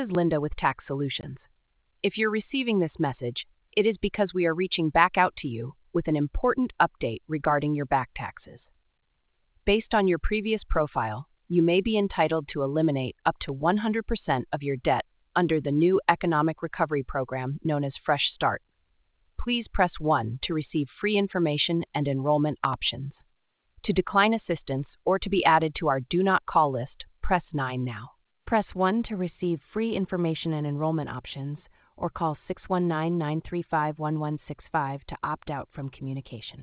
This is Linda with Tax Solutions. If you're receiving this message, it is because we are reaching back out to you with an important update regarding your back taxes. Based on your previous profile, you may be entitled to eliminate up to 100% of your debt under the new economic recovery program known as Fresh Start. Please press 1 to receive free information and enrollment options. To decline assistance or to be added to our Do Not Call list, press 9 now. Press 1 to receive free information and enrollment options, or call 619-935-1165 to opt out from communication.